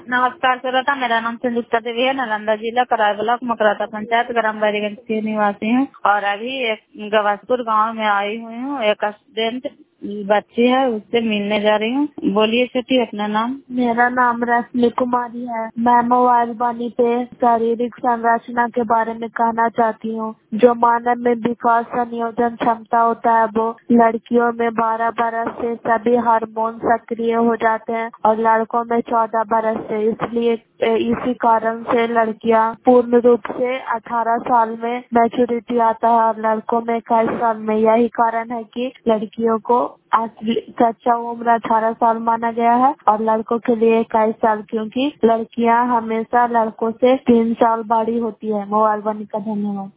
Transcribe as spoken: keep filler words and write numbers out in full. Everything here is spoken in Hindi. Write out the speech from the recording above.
नमस्कार श्रोता, मेरा नाम संयुक्ता देवी है। नालंदा जिला कराय ब्लॉक मकराता पंचायत ग्राम बैरीगंज की निवासी हूँ और अभी एक गवासपुर गांव में आई हुई हूँ। एक स्टूडेंट बच्ची है, उससे मिलने जा रही हूँ। बोलिए छोटी, अपना नाम। मेरा नाम रश्मि कुमारी है। मैं मोबाइल वाणी पे शारीरिक संरचना के बारे में कहना चाहती हूँ। जो मानव में विकास संयोजन क्षमता होता है वो लड़कियों में बारह बरस से सभी हार्मोन सक्रिय हो जाते हैं और लड़कों में चौदह बरस से। इसलिए इसी कारण से लड़कियां पूर्ण रूप से अठारह साल में मैच्योरिटी आता है और लड़कों में इक्कीस साल में। यही कारण है कि लड़कियों को सच्चा उम्र अठारह साल माना गया है और लड़कों के लिए इक्कीस साल, क्योंकि लड़कियां हमेशा लड़कों से तीन साल बड़ी होती है। मोबाइल वाणी का धन्यवाद।